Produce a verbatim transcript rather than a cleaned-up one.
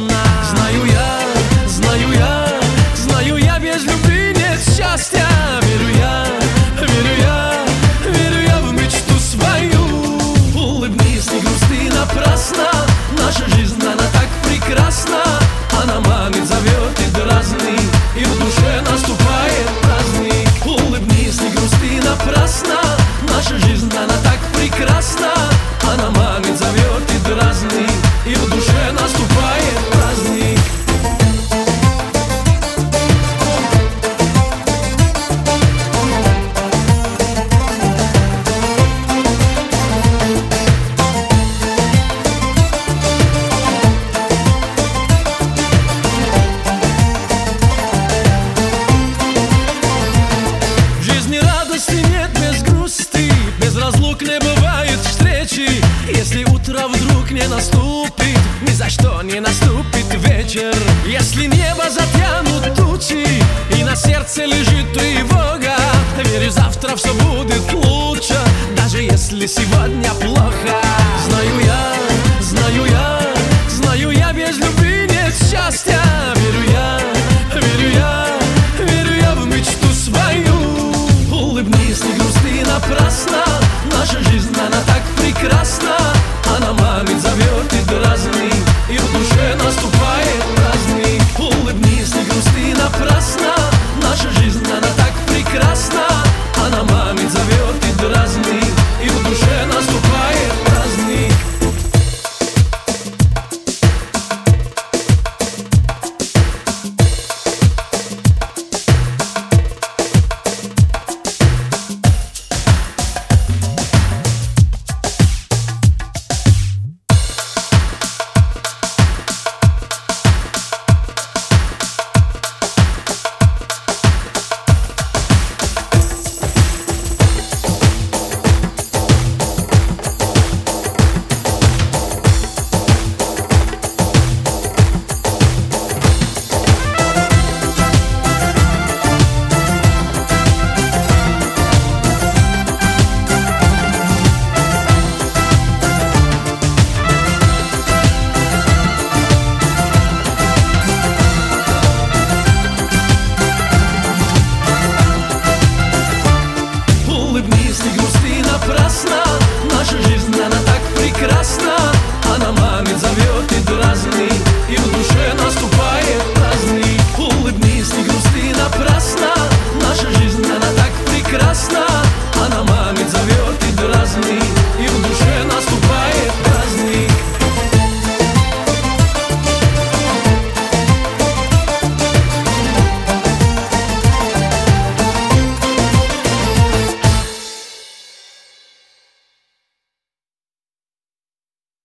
грустна. Знаю я, знаю я, знаю я, без любви нет счастья. Верю я, верю я, верю я в мечту свою. Улыбнись, не грусти напрасно, наша жизнь, она так прекрасна. Она манит, зовет и дразнит, и в душе наступает праздник. Улыбнись, не грусти напрасно, наша жизнь, она так прекрасна. Она манит, зовет и дразнит, и в душе наступает праздник. Не бывает встречи, если утро вдруг не наступит, ни за что не наступит вечер. Если небо затянут тучи и на сердце лежит тревога, верю, завтра все будет лучше, даже если сегодня плохо. Знаю я, знаю я, знаю я, без любви нет счастья. Верю я, верю я, верю я в мечту свою. Улыбнись, не грусти напрасно, наша жизнь, она так прекрасна. Она манит, зовет и дразнит, и в душе наступает праздник. Улыбнись, не грусти напрасно, наша жизнь, она так прекрасна. Она манит, зовет и дразнит, и в душе наступает праздник. Не грусти напрасно, наша жизнь, она так прекрасна. Она манит, зовет